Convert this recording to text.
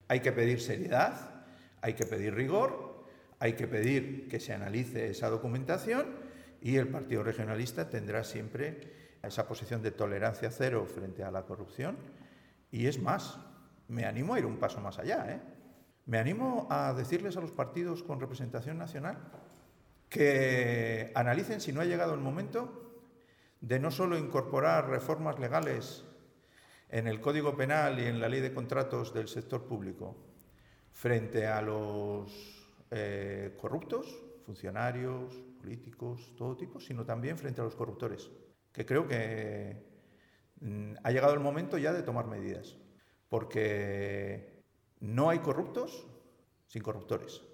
Hay que pedir seriedad, hay que pedir rigor, hay que pedir que se analice esa documentación y el Partido Regionalista tendrá siempre esa posición de tolerancia cero frente a la corrupción. Y es más, me animo a ir un paso más allá, Me animo a decirles a los partidos con representación nacional que analicen si no ha llegado el momento de no solo incorporar reformas legales en el Código Penal y en la Ley de Contratos del sector público frente a los corruptos, funcionarios, políticos, todo tipo, sino también frente a los corruptores, que creo que ha llegado el momento ya de tomar medidas, porque no hay corruptos sin corruptores.